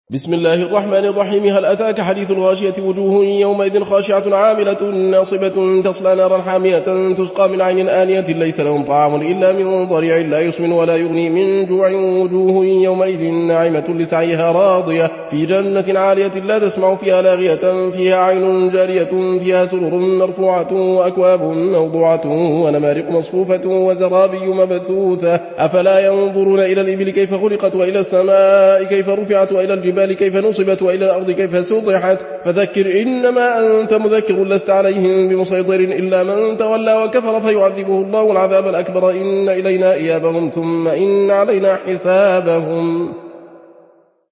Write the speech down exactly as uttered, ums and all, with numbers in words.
بسم الله الرحمن الرحيم. هل أتاك حديث الغاشية؟ وجوه يومئذ خاشعة عاملة ناصبة تصلى نارا حامية تسقى من عين آنية ليس لهم طعام إلا من ضريع لا يسمن ولا يغني من جوع. وجوه يومئذ ناعمة لسعيها راضية في جنة عالية لا تسمع فيها لاغية فيها عين جارية فيها سرر مرفوعة وأكواب موضوعة ونمارق مصفوفة وزرابي مبثوثة. أفلا ينظرون إلى الإبل كيف خلقت وإلى السماء كيف رفعت وإلى الجبال كيف نصبت وإلى الأرض كيف سطحت. فذكر إنما أنت مذكر لست عليهم بمسيطر إلا من تولى وكفر فيعذبه الله العذاب الأكبر. إن إلينا إيابهم ثم إن علينا حسابهم.